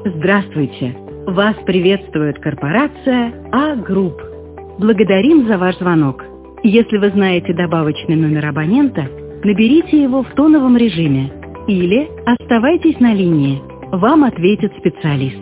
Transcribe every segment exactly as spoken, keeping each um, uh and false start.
Здравствуйте! Вас приветствует корпорация А-Групп. Благодарим за ваш звонок. Если вы знаете добавочный номер абонента, наберите его в тоновом режиме или оставайтесь на линии. Вам ответит специалист.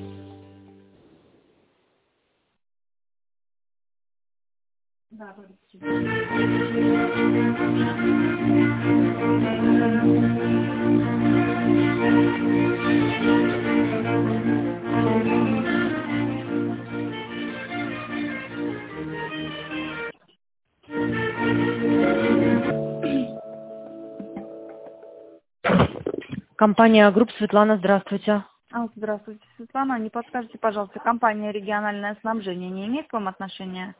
Компания Групп, Светлана, здравствуйте. А, Здравствуйте, Светлана. Не подскажете, пожалуйста, компания «Региональное снабжение» не имеет к вам отношения?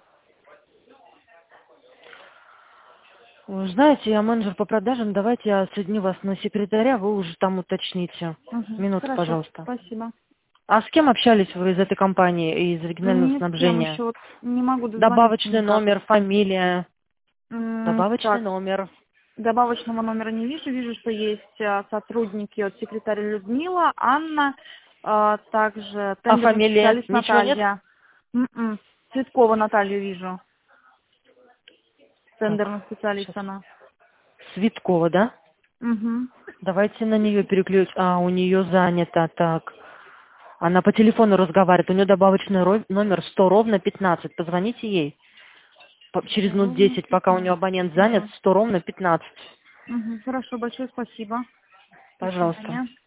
Вы знаете, я менеджер по продажам. Давайте я соединю вас на секретаря, вы уже там уточните. Угу. Минуту, Хорошо, пожалуйста. спасибо. А с кем общались вы из этой компании, из регионального Ни с кем снабжения? еще вот не могу дозвониться Добавочный никак. номер, фамилия. М, Добавочный Так, номер. добавочного номера не вижу. Вижу, что есть а, сотрудники от секретаря Людмила, Анна, а, также А тендерный фамилия? специалист Ничего нет? Наталья. М-м. Цветкова Наталью вижу. Так, Тендерный специалист сейчас. она. Светкова, да? Угу. Давайте на нее переключ. А, у нее занято, так. Она по телефону разговаривает. У нее добавочный ро- номер сто ровно пятнадцать. Позвоните ей. По- Через минут десять, пока у нее абонент занят, Угу. сто ровно пятнадцать. Угу. Хорошо, большое спасибо. До Пожалуйста. свидания.